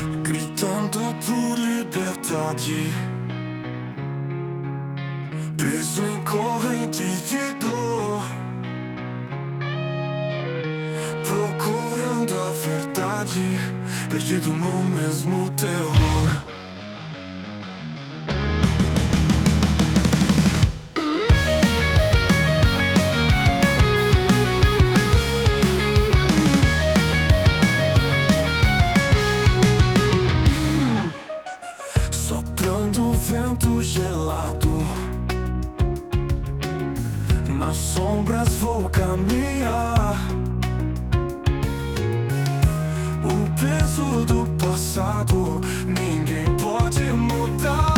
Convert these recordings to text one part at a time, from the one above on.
gritando por liberdade, preso em corrente de dor, procurando a verdade, perdido no mesmo terror. Soprando vento gelado, nas sombras vou caminhar. O peso do passado ninguém pode mudar.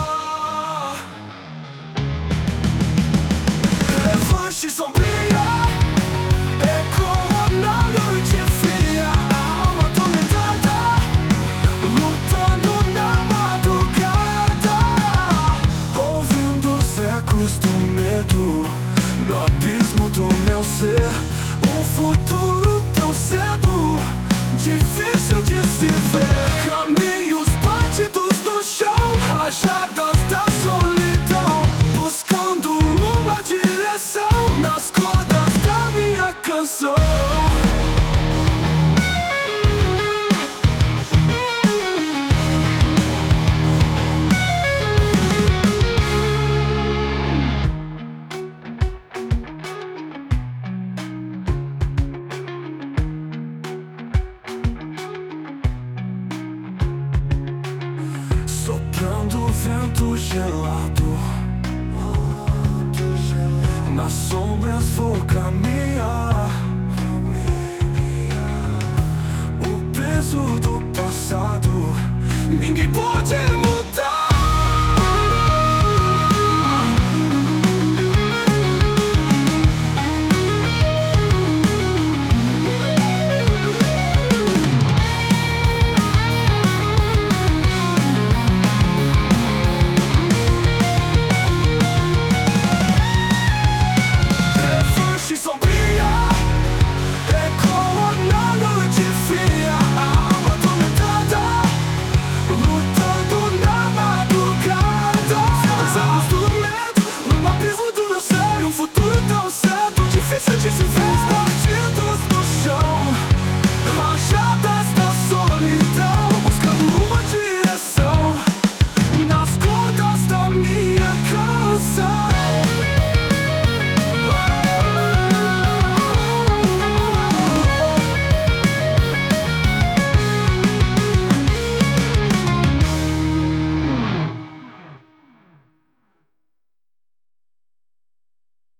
Revanche sombria ecoa na noite fria, a alma atormentada, lutando na madrugada, ouvindo os ecos do medo no abismo do meu ser. Um futuro tão cedo, difícil de se ver. Caminhos batidos no chão, rajadas da solidão, buscando uma direção nas cordas da minha canção. Soprando vento gelado, nas sombras vou caminhar. O peso do passado ninguém pode